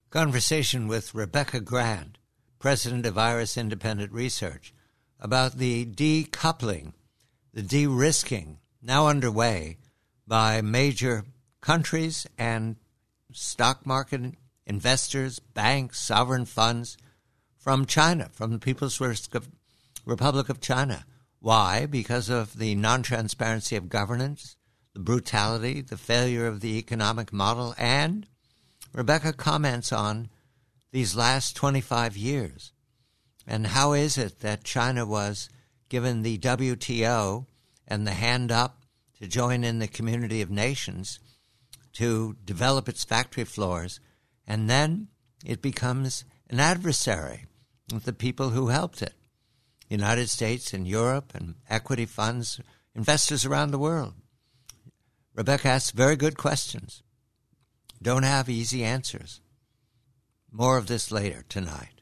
Conversation with Rebecca Grant, president of Iris Independent Research, about the decoupling, the de-risking now underway by major countries and stock market investors, banks, sovereign funds from China, from the People's Republic of China. Why? Because of the non-transparency of governance, the brutality, the failure of the economic model, and Rebecca comments on these last 25 years. And how is it that China was given the WTO and the hand up to join in the community of nations to develop its factory floors, and then it becomes an adversary of the people who helped it? The United States and Europe and equity funds, investors around the world. Rebecca asks very good questions. Don't have easy answers. More of this later tonight.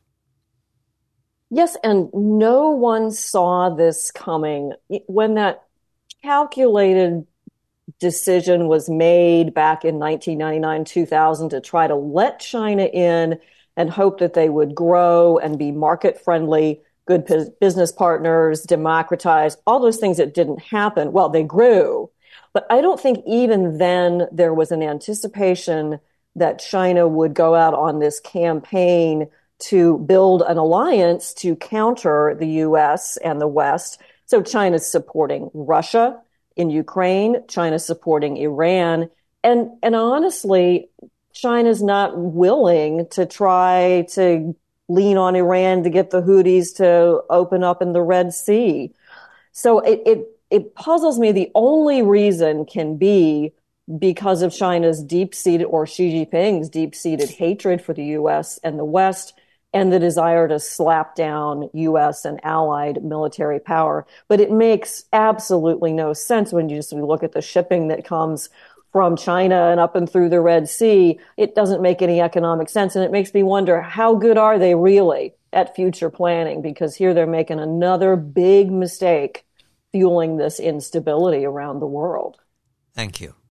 Yes, and no one saw this coming. When that calculated decision was made back in 1999, 2000 to try to let China in and hope that they would grow and be market-friendly, good business partners, democratize, all those things that didn't happen. Well, they grew. But I don't think even then there was an anticipation that China would go out on this campaign to build an alliance to counter the U.S. and the West. So China's supporting Russia in Ukraine, China's supporting Iran. And honestly, China's not willing to try to lean on Iran to get the Houthis to open up in the Red Sea. So it puzzles me. The only reason can be because of China's deep-seated, or Xi Jinping's deep-seated hatred for the U.S. and the West, and the desire to slap down U.S. and allied military power. But it makes absolutely no sense when you just look at the shipping that comes from China and up and through the Red Sea. It doesn't make any economic sense. And it makes me wonder, how good are they really at future planning? Because here they're making another big mistake fueling this instability around the world. Thank you.